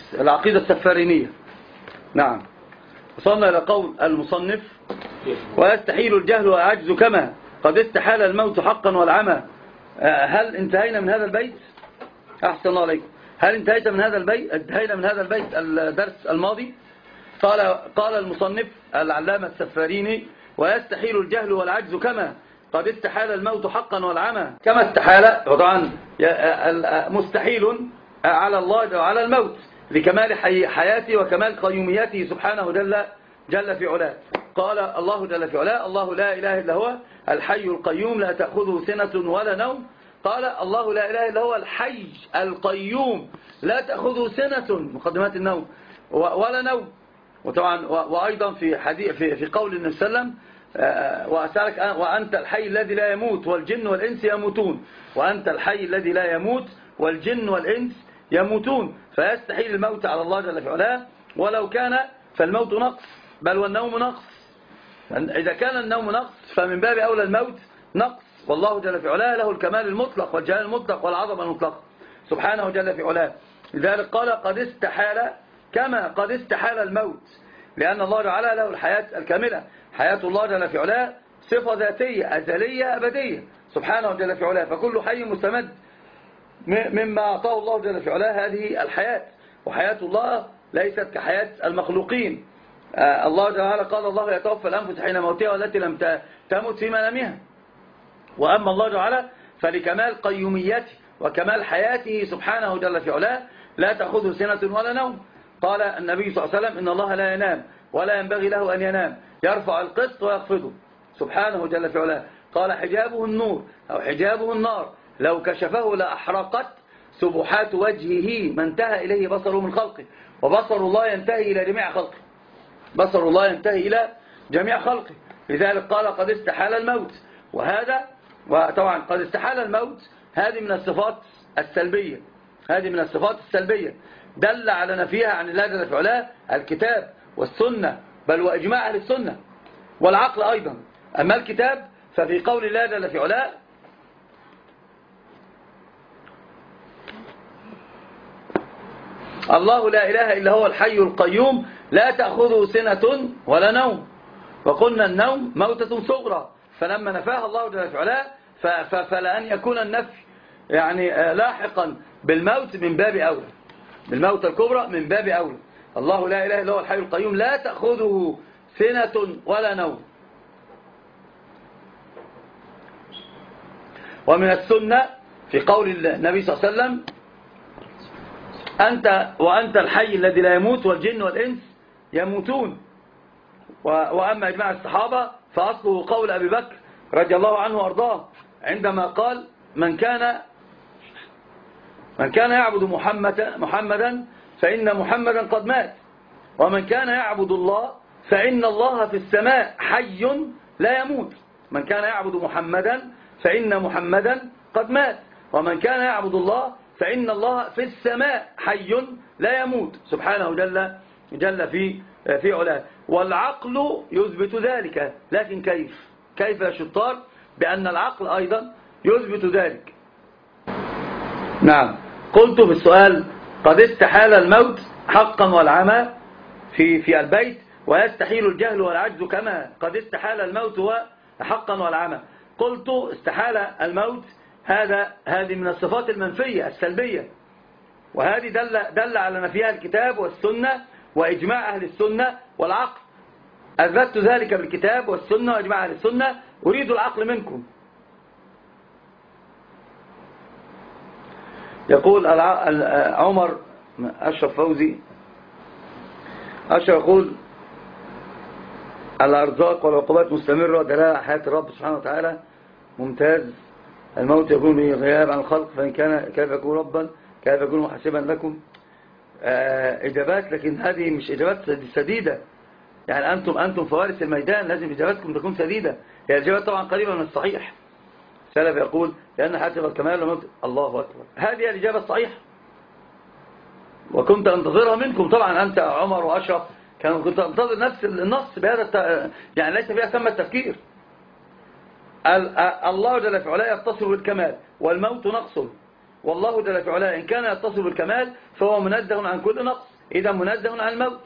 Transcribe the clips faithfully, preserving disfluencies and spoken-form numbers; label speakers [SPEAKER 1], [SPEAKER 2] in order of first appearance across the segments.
[SPEAKER 1] العقيدة السفارينية. نعم. وصلنا إلى قول المصنف: ويستحيل الجهل والعجز كما قد استحال الموت حقا والعمى. هل انتهينا من هذا البيت؟ أحسن الله عليكم. هل انتهيت من هذا البيت؟ انتهينا من هذا البيت الدرس الماضي. قال قال المصنف العلامة السفاريني: ويستحيل الجهل والعجز كما قد استحال الموت حقا والعمى. كما استحال، وطبعا مستحيل على الله وعلى الموت لكمال حياته وكمال قيوميته سبحانه جل جل في علاه. قال الله جل في علاه: الله لا إله إلا هو الحي القيوم لا تأخذه سنة ولا نوم. قال الله لا إله إلا هو الحي القيوم لا تأخذه سنة، مقدمات النوم، ولا نوم. وطبعا وأيضا في حديث في في قول النبي صلى الله عليه وسلم: وأسألك وأنت الحي الذي لا يموت والجن والإنس يموتون. وأنت الحي الذي لا يموت والجن والإنس يموتون. فيستحيل الموت على الله جل في علاه، ولو كان فالموت نقص، بل والنوم نقص. إذا كان النوم نقص فمن باب أولى الموت نقص، والله جل في علاه له الكمال المطلق والجلال المطلق والعظمة المطلقة سبحانه جل في علاه. لذلك قال: قد استحال كما قد استحال الموت، لأن الله تعالى له الحياة الكاملة. حياة الله جل في علاه صفة ذاتية أزلية أبدية سبحانه جل في علاه، فكل حي مستمد مما أعطاه الله جل في علاه هذه الحياة. وحياة الله ليست كحياة المخلوقين. آه الله تعالى قال: الله يتوفى الأنفس حين موتها والتي لم تمت في منامها. وأما الله تعالى فلكمال قيوميته وكمال حياته سبحانه جل في علاه لا تأخذه سنة ولا نوم. قال النبي صلى الله عليه وسلم: إن الله لا ينام ولا ينبغي له أن ينام، يرفع القسط ويخفضه سبحانه جل في علاه. قال: حجابه النور أو حجابه النار، لو كشفه لأحرقت سبحات وجهه ما انتهى إليه بصره من خلقه. وبصر الله ينتهي إلى جميع خلقه، بصر الله ينتهي إلى جميع خلقه. لذلك قال: قد استحال الموت. وهذا وطبعا قد استحال الموت هذه من الصفات السلبية، هذه من الصفات السلبية دل على نفيها عن الله جل في علاه الكتاب والسنة، بل وإجماع أهل السنة والعقل أيضا. أما الكتاب ففي قول الله جل في علاه: الله لا إله إلا هو الحي القيوم لا تأخذه سنة ولا نوم. وقلنا النوم موتة صغرى، فلما نفاها الله جل في علاه فلأن يكون النفي يعني لاحقا بالموت من باب أولى، بالموت الكبرى من باب أولى. الله لا إله إلا هو الحي القيوم لا تأخذه سنة ولا نوم. ومن السنة في قول النبي صلى الله عليه وسلم: أنت وأنت الحي الذي لا يموت والجن والإنس يموتون. وأما إجماع الصحابة فأصله قول أبي بكر رضي الله عنه وأرضاه عندما قال: من كان من كان يعبد محمد محمدا فإن محمدا قد مات، ومن كان يعبد الله فإن الله في السماء حي لا يموت. من كان يعبد محمدا فإن محمدا قد مات، ومن كان يعبد الله فإن الله في السماء حي لا يموت سبحانه جل جل في في علاه. والعقل يثبت ذلك، لكن كيف كيف يا شطار بأن العقل أيضا يثبت ذلك؟ نعم، قلت في السؤال: قد استحال الموت حقا والعمى في في البيت، ويستحيل الجهل والعجز كما قد استحال الموت حقا والعمى. قلت: استحال الموت هذا هذه من الصفات المنفية السلبية، وهذه دل دل على نفيها الكتاب والسنة وإجماع أهل السنة والعقل. أثبتت ذلك بالكتاب والسنة وإجماع أهل السنة، أريد العقل منكم. يقول عمر أشرف فوزي أشرف يقول: الأرزاق والعقوبات مستمرة دلالة على حياة الرب سبحانه وتعالى. ممتاز. الموت يكون به غياب عن الخلق، فإن كان كيف يكون ربا كيف يكون محاسبا لكم. آه إجابات، لكن هذه مش إجابات سديدة. يعني أنتم أنتم فوارس الميدان، لازم إجاباتكم تكون سديدة. هي الإجابات طبعا قريبة من الصحيح. سلف يقول: لأن حياة الكمال والموت. الله أكبر، هذه الإجابة الصحيحة، وكنت أنتظرها منكم طبعا. أنت عمر وأشرف كانوا كنت أنتظر نفس النص بهذا الت... يعني ليس فيها ثم التفكير. الله جل في علاه يتصل بالكمال والموت نقص، والله جل في علاه إن كان يتصل بالكمال فهو منزه عن كل نقص. إذا منزه عن الموت.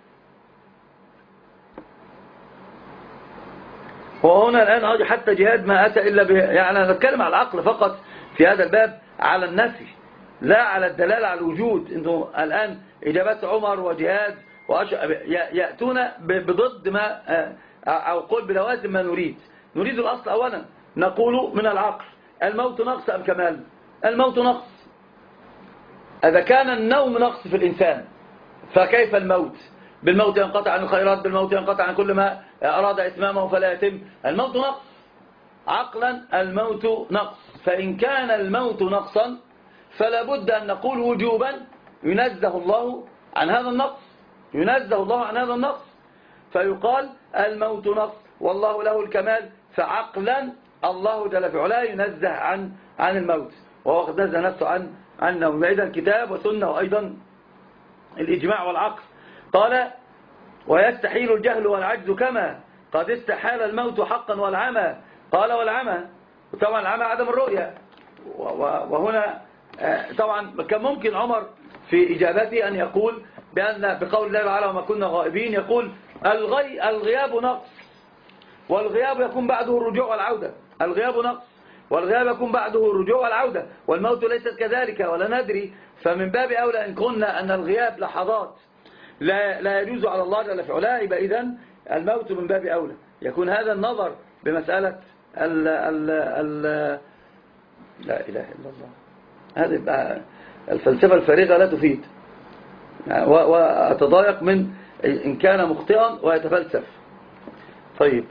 [SPEAKER 1] وهنا الآن حتى جهاد ما أتى إلا به، يعني أنا نتكلم على العقل فقط في هذا الباب، على النفي لا على الدلالة على الوجود. إنه الآن إجابات عمر وجهاد يأتون بضد ما أو قول بلوازم ما نريد. نريد الأصل أولا، نقول من العقل الموت نقص أم كمال؟ الموت نقص. إذا كان النوم نقص في الإنسان فكيف الموت؟ بالموت ينقطع عن الخيرات، بالموت ينقطع عن كل ما أراد إتمامه فلا يتم. الموت نقص عقلا، الموت نقص. فإن كان الموت نقصا فلا بد أن نقول وجوبا ينزه الله عن هذا النقص، ينزه الله عن هذا النقص، فيقال الموت نقص والله له الكمال. فعقلا الله جل في علاه ينزه عن عن الموت، وهو قد نزه نفسه عن عن النوم. إذا الكتاب وسنة وأيضا الإجماع والعقل. قال ويستحيل الجهل والعجز كما قد استحال الموت حقا والعمى. قال والعمى، طبعا العمى عدم الرؤية. وهنا طبعا كان ممكن عمر في إجابته أن يقول بأن بقول الله تعالى وما كنا غائبين، يقول الغي الغياب نقص والغياب يكون بعده الرجوع والعودة. الغياب نقص والغياب يكون بعده الرجوع والعودة، والموت ليست كذلك ولا ندري. فمن باب أولى إن قلنا أن الغياب لحظات لا لا يجوز على الله جل في علاه، يبقى إذن الموت من باب أولى. يكون هذا النظر بمسألة ال ال ال لا إله إلا الله. هذه بقى الفلسفة الفارغة لا تفيد، وأتضايق من إن كان مخطئا ويتفلسف. طيب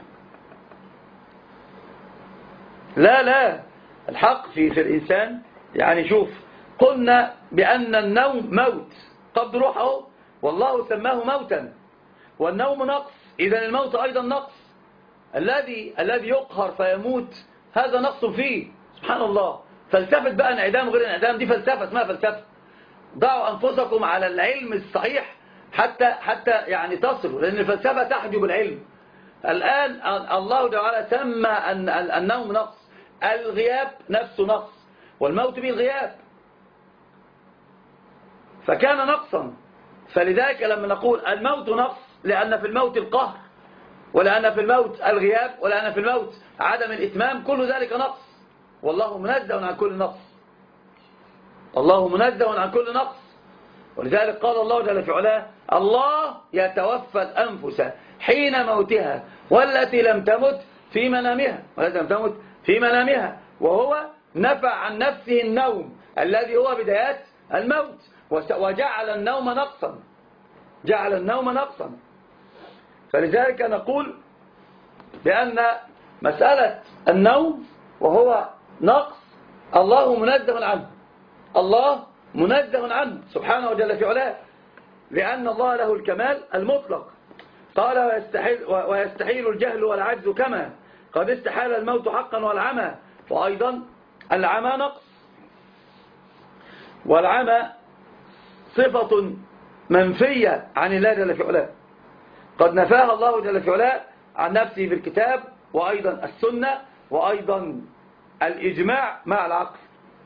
[SPEAKER 1] لا لا الحق في في الإنسان. يعني شوف، قلنا بأن النوم موت قبض روحه والله سماه موتا، والنوم نقص، إذا الموت أيضا نقص. الذي الذي يقهر فيموت هذا نقص فيه، سبحان الله. فلسفة بقى انعدام غير انعدام دي فلسفة، اسمها فلسفة. ضعوا أنفسكم على العلم الصحيح حتى حتى يعني تصلوا، لأن الفلسفة تحجب العلم. الآن الله تعالى سمى أن النوم نقص، الغياب نفسه نقص، والموت به الغياب، فكان نقصا. فلذلك لما نقول الموت نقص لأن في الموت القهر، ولأن في الموت الغياب، ولأن في الموت عدم الإتمام، كل ذلك نقص، والله منزه عن كل نقص، الله منزه عن كل نقص. ولذلك قال الله جل في علاه الله يتوفى الأنفس حين موتها والتي لم تمت في منامها، والتي لم تمت في منامها، وهو نفى عن نفسه النوم الذي هو بدايات الموت، وجعل النوم نقصا، جعل النوم نقصا. فلذلك نقول بأن مسألة النوم وهو نقص الله منزه عنه، الله منزه عنه سبحانه وجل في علاه، لأن الله له الكمال المطلق. قال ويستحيل, ويستحيل الجهل والعجز كما قد استحال الموت حقا والعمى. وأيضا العمى نقص، والعمى صفة منفية عن الله جل في علاه، قد نفاها الله جل في علاه عن نفسه في الكتاب وأيضا السنة وأيضا الإجماع مع العقل.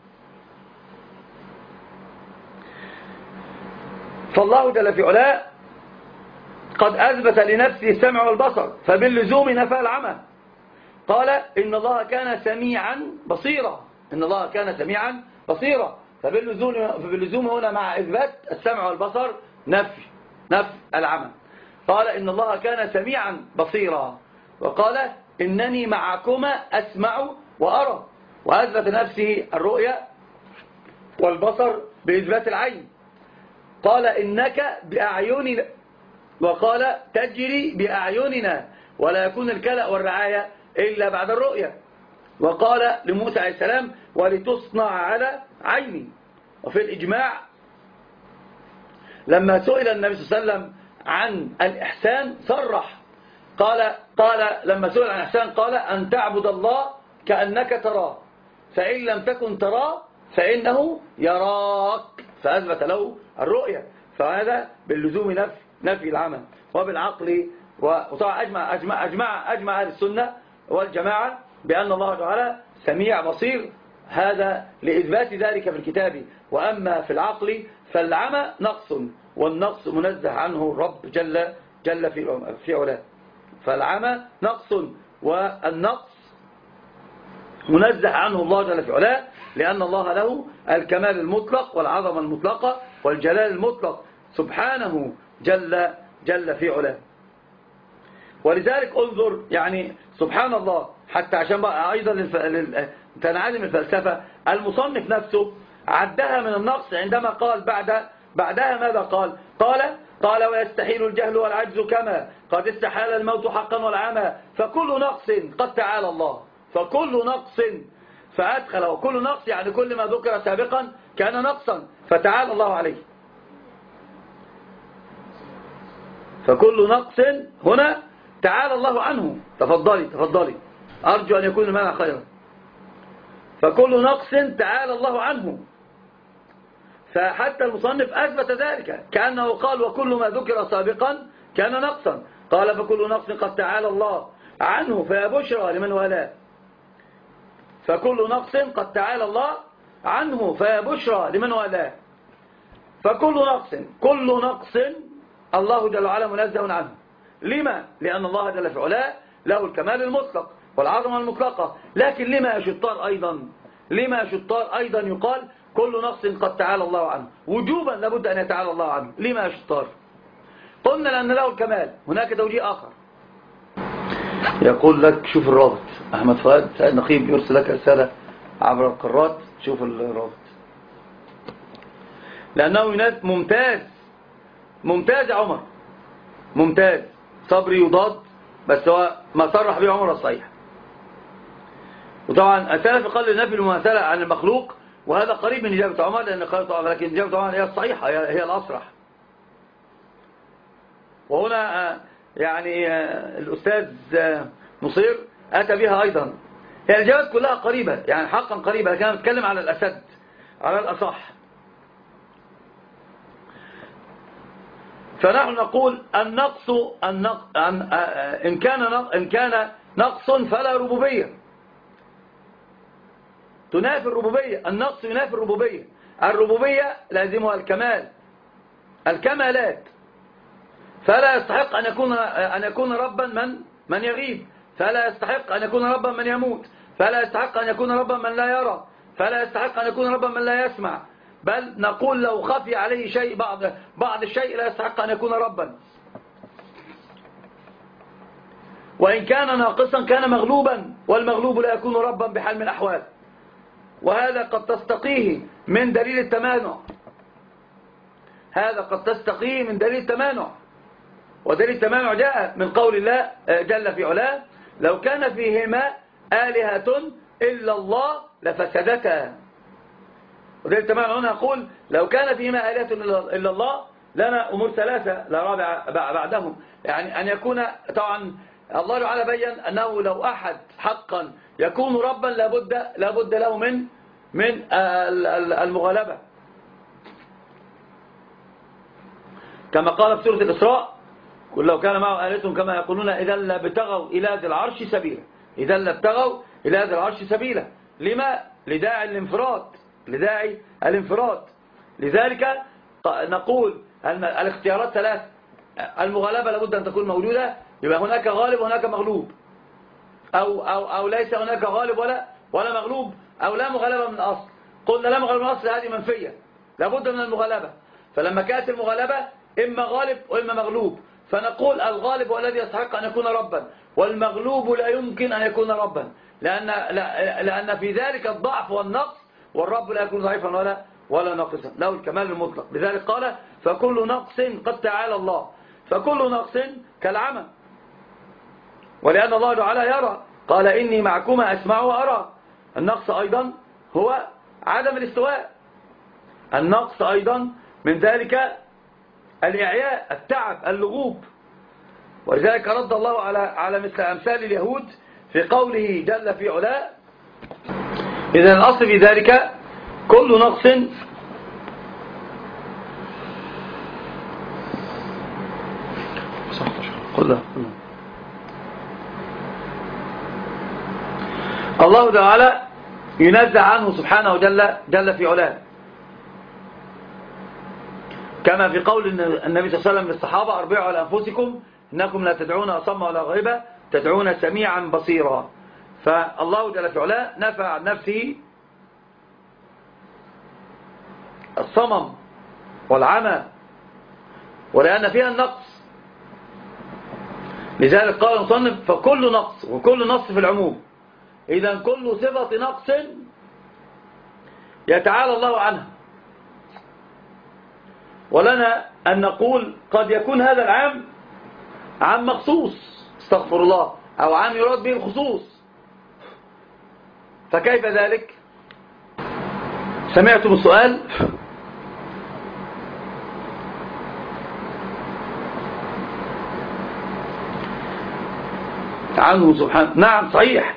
[SPEAKER 1] فالله جل في علاه قد أثبت لنفسه السمع والبصر، فباللزوم نفى العمى. قال إن الله كان سميعا بصيرا، إن الله كان سميعا بصيرا، فباللزوم, فباللزوم هنا مع إثبات السمع والبصر نفي نفي العمى. قال إن الله كان سميعا بصيرا، وقال إنني معكما أسمع وأرى، وأثبت نفسه الرؤية والبصر بإثبات العين. قال إنك بأعيننا، وقال تجري بأعيننا، ولا يكون الكلأ والرعاية إلا بعد الرؤية. وقال لموسى عليه السلام ولتصنع على عيني. وفي الإجماع لما سئل النبي صلى الله عليه وسلم عن الإحسان صرح، قال قال لما سئل عن الإحسان قال أن تعبد الله كأنك تراه، فإن لم تكن تراه فإنه يراك، فأثبت له الرؤية. فهذا باللزوم نفي نفي العمل. وبالعقل، وطبعا أجمع أجمع أجمع أجمع أهل السنة والجماعة بأن الله تعالى سميع بصير، هذا لإثبات ذلك في الكتاب. وأما في العقل فالعمى نقص والنقص منزه عنه الرب جل جل في في علاه. فالعمى نقص، والنقص منزه عنه الله جل في علاه، لأن الله له الكمال المطلق والعظمة المطلقة والجلال المطلق سبحانه جل جل في علاه. ولذلك انظر يعني سبحان الله، حتى عشان بقى أيضا للف... تنعلم الفلسفة، المصنف نفسه عدها من النقص عندما قال بعد بعدها ماذا قال؟ قال قال ويستحيل الجهل والعجز كما قد استحال الموت حقا والعمى، فكل نقص قد تعالى الله، فكل نقص، فأدخل وكل نقص يعني كل ما ذكر سابقا كان نقصا فتعالى الله عليه. فكل نقص هنا تعالى الله عنه. تفضلي تفضلي، أرجو أن يكون المعنى خيرا. فكل نقص تعالى الله عنه، فحتى المصنف أثبت ذلك كأنه قال وكل ما ذكر سابقا كان نقصا. قال فكل نقص قد تعالى الله عنه فيا بشرى لمن والاه. فكل نقص قد تعالى الله عنه فيا بشرى لمن والاه. فكل نقص، كل نقص الله جل وعلا منزه عنه. لما؟ لأن الله جل في علاه له الكمال المطلق والعظمة المطلقة. لكن لما يا شطار أيضا، لما يا شطار أيضا يقال كل نقص قد تعالى الله عنه وجوبا لابد أن يتعالى الله عنه؟ لما يا شطار؟ قلنا لأن له الكمال. هناك توجيه آخر يقول لك شوف الرابط، أحمد فؤاد سعيد نقيب يرسل لك رسالة عبر القارات، شوف الرابط لأنه يناد ممتاز ممتاز يا عمر، ممتاز. صبري يضاد بس هو ما صرح به عمر الصحيح. وطبعا السلف قال نفي المماثلة عن المخلوق، وهذا قريب من إجابة عمر لأن قال طبعا، لكن إجابة عمر هي الصحيحة، هي الأصرح. وهنا يعني الأستاذ نصير أتى بها أيضا. هي الإجابات كلها قريبة يعني حقا قريبة، لكن أنا بتكلم على الأسد على الأصح. فنحن نقول النقص النقص إن كان إن كان نقص فلا ربوبية، تنافي الربوبية. النقص ينافي الربوبية. الربوبية لازمها الكمال، الكمالات، فلا يستحق أن يكون أن يكون ربا من من يغيب، فلا يستحق أن يكون ربا من يموت، فلا يستحق أن يكون ربا من لا يرى، فلا يستحق أن يكون ربا من لا يسمع. بل نقول لو خفي عليه شيء بعض بعض الشيء لا يستحق أن يكون ربا. وإن كان ناقصا كان مغلوبا، والمغلوب لا يكون ربا بحال من الأحوال. وهذا قد تستقيه من دليل التمانع، هذا قد تستقيه من دليل التمانع. ودليل التمانع جاء من قول الله جل في علاه لو كان فيهما آلهة إلا الله لفسدتا. ودليل التمانع هنا يقول لو كان فيهما آلهة إلا الله لنا أمور ثلاثة لا رابع بعدهم، يعني أن يكون طبعا الله تعالى بين أنه لو أحد حقا يكون ربا لابد لابد له من من المغالبة، كما قال في سورة الإسراء قل لو كان معه آلهة كما يقولون إذا لابتغوا إلى ذي العرش سبيلا، إذا لابتغوا إلى ذي العرش سبيلا. لما؟ لداعي الانفراد، لداعي الانفراد. لذلك نقول الاختيارات ثلاث. المغالبة لابد أن تكون موجودة، يبقى هناك غالب وهناك مغلوب، أو, أو, أو ليس هناك غالب ولا ولا مغلوب، أو لا مغالبة من الأصل. قلنا لا مغالبة من الأصل هذه منفية، لابد من المغالبة. فلما كانت المغالبة إما غالب وإما مغلوب، فنقول الغالب هو الذي يستحق أن يكون ربا، والمغلوب لا يمكن أن يكون ربا، لأن, لأن في ذلك الضعف والنقص، والرب لا يكون ضعيفا ولا ولا ناقصا، له الكمال المطلق. لذلك قال فكل نقص قد تعالى الله، فكل نقص كالعمى. ولأن الله تعالى يرى، قال إني معكما أسمع وأرى. النقص أيضا هو عدم الاستواء، النقص أيضا من ذلك الإعياء، التعب، اللغوب. ولذلك رد الله على على مثل أمثال اليهود في قوله جل في علاه إذا الأصل في ذلك كل نقص قل الله تعالى ينزع عنه سبحانه جل جل في علاه كما في قول النبي صلى الله عليه وسلم للصحابة أربعوا على أنفسكم إنكم لا تدعون أصم ولا غائبا تدعون سميعا بصيرا. فالله جل في علاه نفى عن نفسه الصمم والعمى ولأن فيها النقص، لذلك قال المصنف فكل نقص، وكل نقص في العموم، إذا كل صفة نقص يتعالى الله عنها. ولنا أن نقول قد يكون هذا العام عام مخصوص استغفر الله، أو عام يراد به الخصوص، فكيف ذلك؟ سمعتم السؤال؟ عنه سبحانه. نعم صحيح،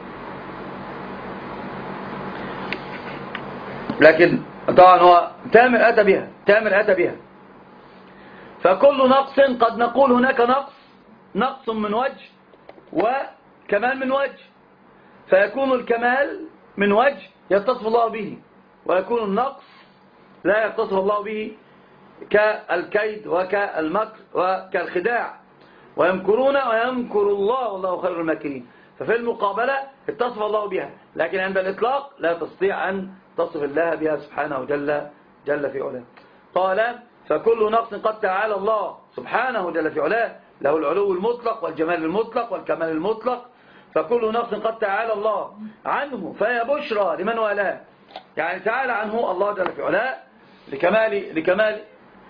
[SPEAKER 1] لكن طبعا هو تامر أتى بها، تامر أتى بها. فكل نقص قد نقول هناك نقص، نقص من وجه وكمال من وجه، فيكون الكمال من وجه يتصف الله به، ويكون النقص لا يتصف الله به كالكيد وكالمكر وكالخداع. ويمكرون ويمكر الله والله خير الماكرين. ففي المقابلة اتصف الله بها، لكن عند الإطلاق لا تستطيع أن تصف الله بها سبحانه جل, جل في علاه. قال فكل نقص قد تعالى الله سبحانه جل في علاه، له العلو المطلق والجمال المطلق والكمال المطلق، فكل نقص قد تعالى الله عنه فهي بشرى لمن والاه. يعني تعالى عنه الله جل في علاه لكمال لكمال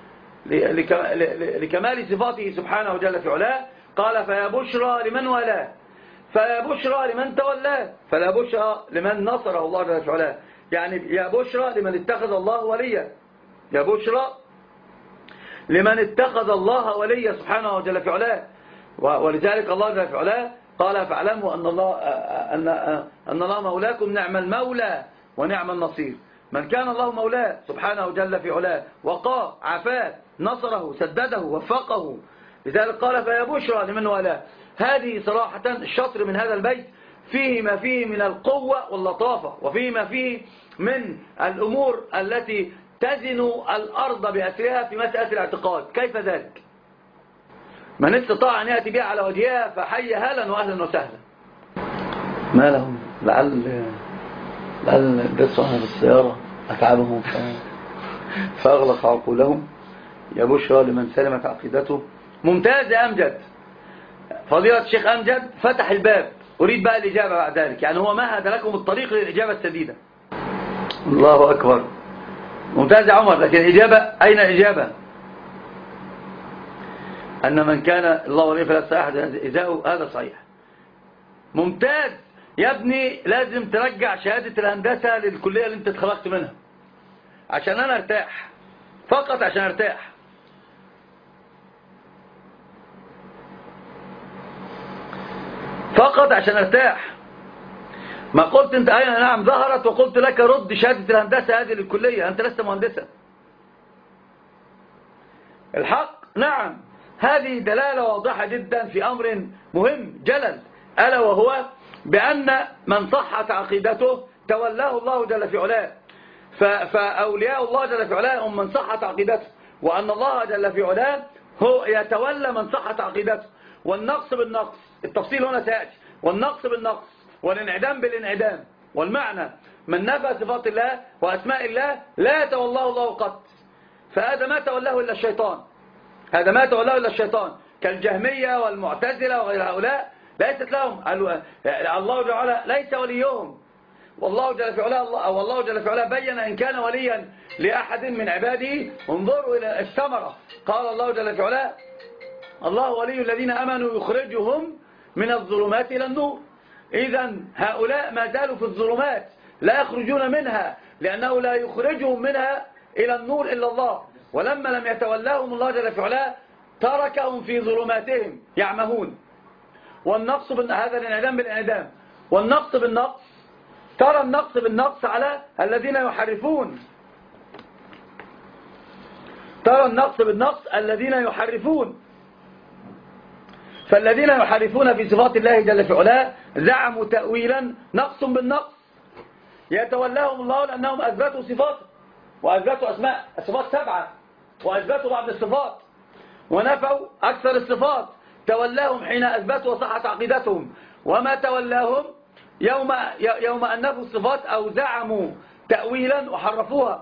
[SPEAKER 1] لكمال صفاته سبحانه جل في علاه. قال فيا بشرى لمن والاه، فيا بشرى لمن تولاه، فلا بشرى لمن نصره الله جل في علاه. يعني يا بشرى لمن اتخذ الله وليا، يا بشرى لمن اتخذ الله وليا سبحانه جل في علاه. ولذلك الله جل في علاه قال فاعلموا أن الله أن أن الله مولاكم نعم المولى ونعم النصير. من كان الله مولاه سبحانه جل في علاه وقاه عفاه نصره سدده وفقه، لذلك قال فيا بشرى لمن والاه. هذه صراحة الشطر من هذا البيت فيه ما فيه من القوة واللطافة، وفيه ما فيه من الأمور التي تزن الأرض بأسرها في مسألة الاعتقاد. كيف ذلك؟ من استطاع أن يأتي بها على وجهها فحي هلا وأهلا وسهلا. ما لهم لعل لعل بيصعنا بالسيارة أتعبهم فأغلق عقولهم. يا بشرى لمن سلمت عقيدته. ممتاز يا أمجد، فضيلة الشيخ أمجد فتح الباب. أريد بقى الإجابة بعد ذلك، يعني هو مهد لكم الطريق للإجابة السديدة. الله أكبر، ممتاز يا عمر. لكن الإجابة أين الإجابة؟ أن من كان الله وليه فلا يستطيع أحد إزاءه، هذا صحيح. ممتاز يا ابني، لازم ترجع شهادة الهندسة للكلية اللي انت اتخرجت منها عشان أنا ارتاح، فقط عشان ارتاح. فقط عشان ارتاح. ما قلت انت اين نعم ظهرت وقلت لك رد شهادة الهندسة هذه للكلية، انت لست مهندسا. الحق نعم، هذه دلالة واضحة جدا في أمر مهم جلل، ألا وهو بأن من صحت عقيدته تولاه الله جل في علاه. فأولياء الله جل في علاه هم من صحت عقيدته، وأن الله جل في علاه هو يتولى من صحت عقيدته. والنقص بالنقص، التفصيل هنا سيأتي، والنقص بالنقص والانعدام بالانعدام. والمعنى من نفى صفات الله وأسماء الله لا تولاه الله قط، فهذا ما تولاه إلا الشيطان، هذا ما تولاه إلا الشيطان، كالجهمية والمعتزلة وغير هؤلاء ليست لهم. الله جل وعلا ليس وليهم، والله جل في علاه والله جل في علاه بين إن كان وليا لأحد من عباده انظروا إلى الثمرة. قال الله جل في علاه الله ولي الذين آمنوا يخرجهم من الظلمات إلى النور. إذن هؤلاء ما زالوا في الظلمات لا يخرجون منها، لأنه لا يخرجهم منها إلى النور إلا الله. ولما لم يتولاهم الله جل في علاه تركهم في ظلماتهم يعمهون. والنقص بال... هذا الانعدام بالانعدام، والنقص بالنقص. ترى النقص بالنقص على الذين يحرفون، ترى النقص بالنقص الذين يحرفون. فالذين يحرفون في صفات الله جل في علاه زعموا تأويلا نقص بالنقص، يتولاهم الله لأنهم أثبتوا صفاته وأثبتوا أسماء، الصفات سبعة وأثبتوا بعض الصفات ونفوا أكثر الصفات. تولاهم حين أثبتوا وصحت عقيدتهم، وما تولاهم يوم, يوم أن نفوا الصفات أو زعموا تأويلا وحرفوها.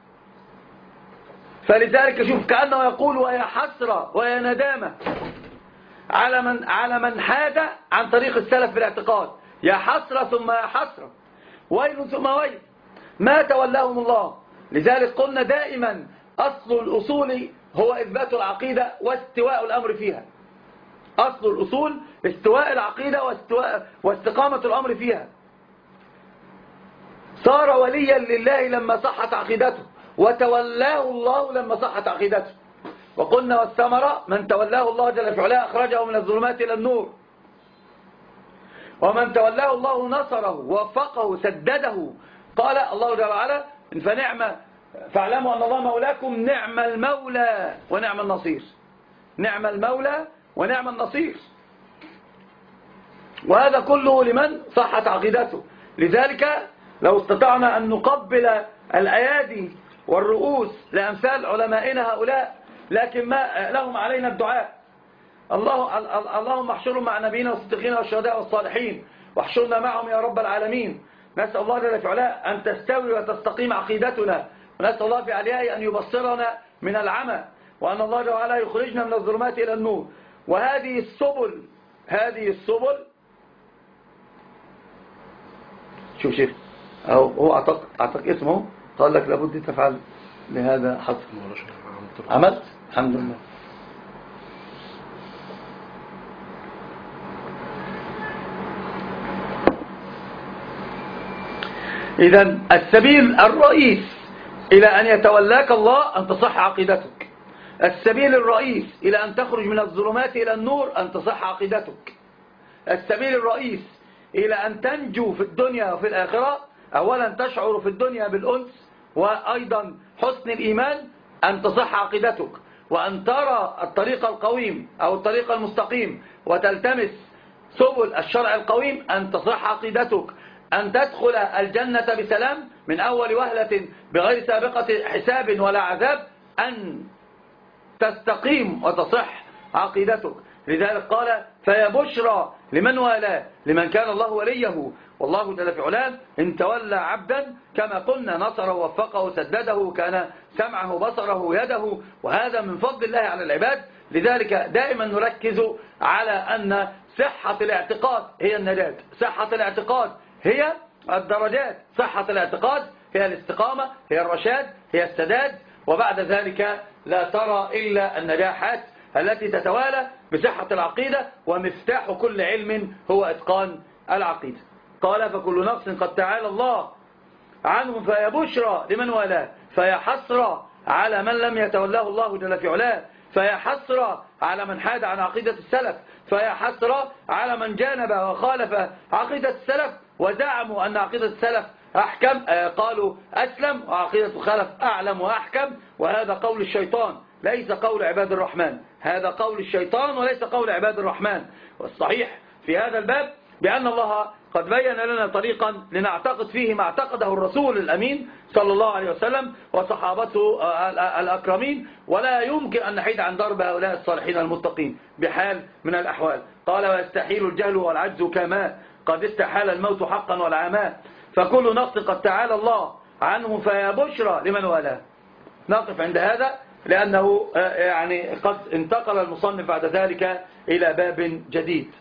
[SPEAKER 1] فلذلك شوف كأنه يقول ويا حسرة ويا ندامة على من, على من حاد عن طريق السلف في الاعتقاد. يا حسرة ثم يا حسرة، ويل ثم ويل، ما تولاهم الله. لذلك قلنا دائما أصل الأصول هو إثبات العقيدة واستواء الأمر فيها. أصل الأصول استواء العقيدة واستواء واستقامة الأمر فيها. صار وليا لله لما صحت عقيدته، وتولاه الله لما صحت عقيدته. وقلنا والثمرة من تولاه الله جل في علاه أخرجه من الظلمات إلى النور، ومن تولاه الله نصره ووفقه سدده. قال الله جل وعلا فنعم فاعلموا أن الله مولاكم نعم المولى ونعم النصير. نعم المولى ونعم النصير. وهذا كله لمن صحت عقيدته. لذلك لو استطعنا أن نقبل الأيادي والرؤوس لأمثال علمائنا هؤلاء، لكن ما لهم علينا الدعاء. الله اللهم احشرهم مع نبينا والصديقين والشهداء والصالحين واحشرنا معهم يا رب العالمين. نسأل الله جل وعلا أن تستوي وتستقيم عقيدتنا، ونسأل الله في عليائه أن يبصرنا من العمى، وأن الله جل وعلا يخرجنا من الظلمات إلى النور. وهذه السبل هذه السبل شوف شيخ أهو هو أعتقد أعتقد اسمه قال لك لابد تفعل لهذا حصل. عملت الحمد لله. إذن السبيل الرئيس إلى أن يتولاك الله أن تصح عقيدتك. السبيل الرئيس إلى أن تخرج من الظلمات إلى النور أن تصح عقيدتك. السبيل الرئيس إلى أن تنجو في الدنيا وفي الآخرة أولا تشعر في الدنيا بالأنس وأيضا حسن الإيمان أن تصح عقيدتك، وأن ترى الطريق القويم أو الطريق المستقيم وتلتمس سبل الشرع القويم أن تصح عقيدتك، أن تدخل الجنة بسلام من أول وهلة بغير سابقة حساب ولا عذاب، أن تستقيم وتصح عقيدتك. لذلك قال فيا بشرى لمن والاه لمن كان الله وليه. والله جل في علاه إن تولى عبدا كما قلنا نصره ووفقه سدده، كان سمعه بصره يده، وهذا من فضل الله على العباد. لذلك دائما نركز على أن صحة الاعتقاد هي النجاة، صحة الاعتقاد هي الدرجات، صحة الاعتقاد هي الاستقامة، هي الرشاد، هي السداد، وبعد ذلك لا ترى إلا النجاحات التي تتوالى بصحة العقيدة. ومفتاح كل علم هو إتقان العقيدة. قال فكل نقص قد تعالى الله عنه فيا بشرى لمن والاه، فيا حسرى على من لم يتولاه الله جل في علاه، فيا حسرى على من حاد عن عقيدة السلف، فيا حسرى على من جانب وخالف عقيدة السلف وزعموا أن عقيدة السلف أحكم، قالوا أسلم، وعقيدة الخلف أعلم وأحكم. وهذا قول الشيطان ليس قول عباد الرحمن، هذا قول الشيطان وليس قول عباد الرحمن. والصحيح في هذا الباب بأن الله قد بين لنا طريقا لنعتقد فيه ما اعتقده الرسول الأمين صلى الله عليه وسلم وصحابته الأكرمين، ولا يمكن أن نحيد عن ضرب هؤلاء الصالحين المتقين بحال من الأحوال. قال ويستحيل الجهل والعجز كما قد استحال الموت حقا والعماء، فكل نقص قد تعالى الله عنه فيا بشرى لمن والاه. نقف عند هذا لأنه يعني قد انتقل المصنف بعد ذلك إلى باب جديد.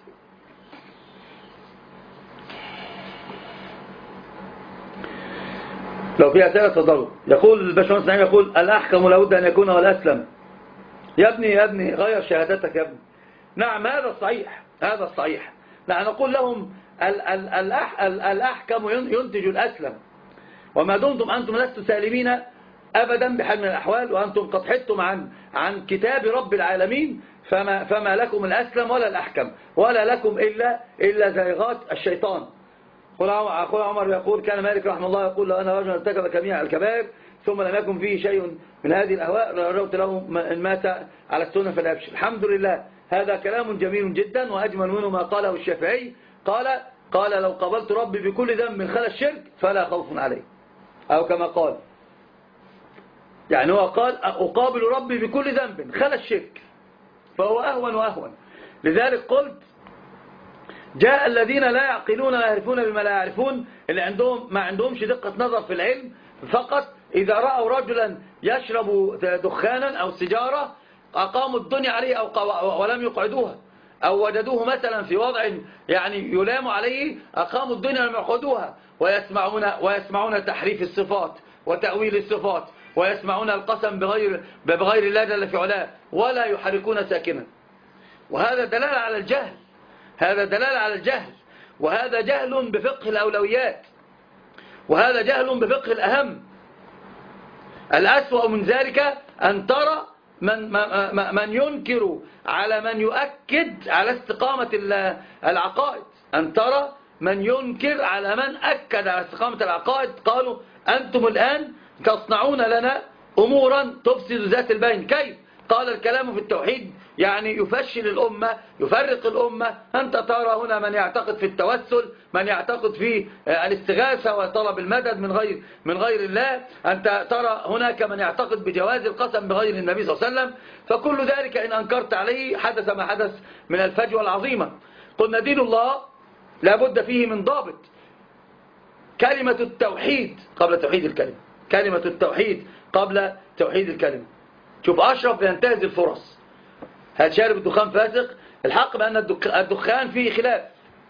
[SPEAKER 1] لو في أسئلة تفضلوا. يقول الباشمهندس نعيم يقول الأحكم لابد أن يكون والأسلم. يا ابني يا ابني غير شهادتك يا ابني. نعم هذا الصحيح، هذا الصحيح. نحن نقول لهم ال ال الأح ال الأحكم ينتج الأسلم، وما دمتم أنتم لستم سالمين أبدا بحال من الأحوال، وأنتم قد حدتم عن عن كتاب رب العالمين، فما فما لكم الأسلم ولا الأحكم، ولا لكم إلا إلا زيغات الشيطان. أخونا عمر يقول كان مالك رحمه الله يقول لو أن رجلا ارتكب كميع الكبائر ثم لم يكن فيه شيء من هذه الأهواء رجوت له إن مات على السنة فالأبشر. الحمد لله، هذا كلام جميل جدا، وأجمل منه ما قاله الشافعي. قال قال لو قبلت ربي بكل ذنب من خلا الشرك فلا خوف عليه، أو كما قال. يعني هو قال أقابل ربي بكل ذنب خلا الشرك، فهو أهون وأهون. لذلك قلت جاء الذين لا يعقلون لا يعرفون بما لا يعرفون، اللي عندهم ما عندهمش دقة نظر في العلم، فقط إذا رأوا رجلا يشرب دخانا أو سيجارة أقاموا الدنيا عليه أو ولم يقعدوها، أو وجدوه مثلا في وضع يعني يلام عليه أقاموا الدنيا ولم يقعدوها، ويسمعون, ويسمعون تحريف الصفات وتأويل الصفات، ويسمعون القسم بغير, بغير الله جل في علاه، ولا يحركون ساكنا. وهذا دلالة على الجهل، هذا دلالة على الجهل، وهذا جهل بفقه الأولويات، وهذا جهل بفقه الأهم. الأسوأ من ذلك أن ترى من, من ينكر على من يؤكد على استقامة العقائد، أن ترى من ينكر على من أكد على استقامة العقائد. قالوا أنتم الآن تصنعون لنا أمورا تفسد ذات البين. كيف؟ قال الكلام في التوحيد يعني يفشل الأمة، يفرق الأمة. أنت ترى هنا من يعتقد في التوسل، من يعتقد في الاستغاثة وطلب المدد من غير من غير الله، أنت ترى هناك من يعتقد بجواز القسم بغير النبي صلى الله عليه وسلم. فكل ذلك إن أنكرت عليه حدث ما حدث من الفجوة العظيمة. قلنا دين الله لابد فيه من ضابط، كلمة التوحيد قبل توحيد الكلمة، كلمة التوحيد قبل توحيد الكلمة. شوف أشرف ينتهز الفرص، هل شارب الدخان فاسق؟ الحق بأن الدخان فيه خلاف،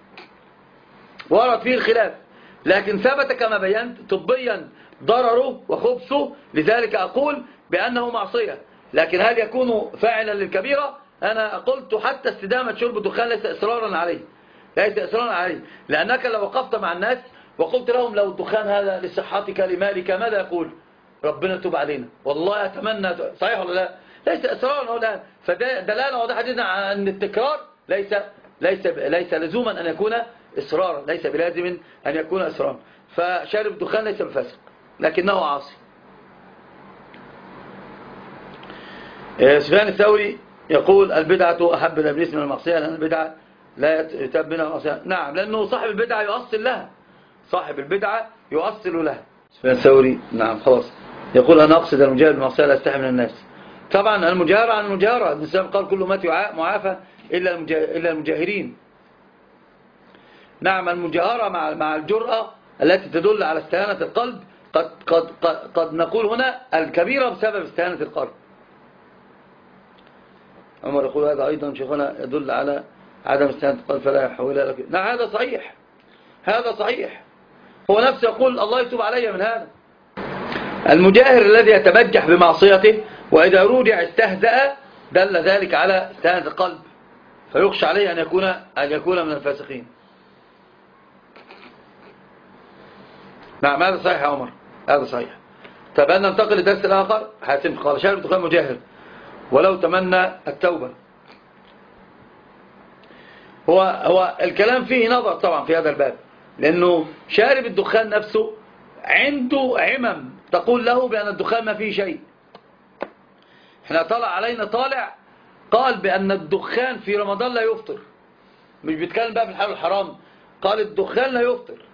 [SPEAKER 1] ورد فيه الخلاف، لكن ثبت كما بينت طبيا ضرره وخبثه، لذلك أقول بأنه معصية. لكن هل يكون فاعلا للكبيرة؟ أنا قلت حتى استدامة شرب الدخان ليس إصرارا عليه، ليس إصرارا عليه، لأنك لو وقفت مع الناس وقلت لهم لو الدخان هذا لصحتك لمالك ماذا يقول؟ ربنا يتوب علينا، والله أتمنى. صحيح ولا لا؟ ليس إصرارا الآن، فدلالة واضحة جدا على أن التكرار ليس ليس ليس لزوما أن يكون إصرارا، ليس بلازم أن يكون إصرارا. فشارب الدخان ليس بفاسق لكنه عاصي. سفيان الثوري يقول البدعة أحب إلى إبليس من المعصية، لأن البدعة لا يتاب منها المعصية. نعم، لأنه صاحب البدعة يؤصل لها، صاحب البدعة يؤصل لها. سفيان الثوري نعم خلاص يقول أنا أقصد المجاهر بالمعصية لا أستحي من الناس. طبعا المجاهرة عن المجاهرة، الإسلام قال كل مات معافى إلا إلا المجاهرين. نعم، المجاهرة مع مع الجرأة التي تدل على استهانة القلب، قد قد قد, قد نقول هنا الكبيرة بسبب استهانة القلب. عمر يقول هذا أيضا شيخنا يدل على عدم استهانة القلب فلا يحولها لك. نعم هذا صحيح، هذا صحيح، هو نفسه يقول الله يتوب علي من هذا. المجاهر الذي يتبجح بمعصيته وإذا رجع استهزأ دل ذلك على استهانة القلب، فيخشى عليه أن يكون أن يكون من الفاسقين. نعم هذا صحيح يا عمر، هذا صحيح. طب أن ننتقل للدرس الآخر. حاتم قال شارب الدخان مجاهر ولو تمنى التوبة. هو هو الكلام فيه نظر طبعا في هذا الباب، لأنه شارب الدخان نفسه عنده عمم تقول له بأن الدخان ما فيه شيء. احنا طلع علينا طالع قال بأن الدخان في رمضان لا يفطر، مش بيتكلم بقى في الحلال والحرام، قال الدخان لا يفطر.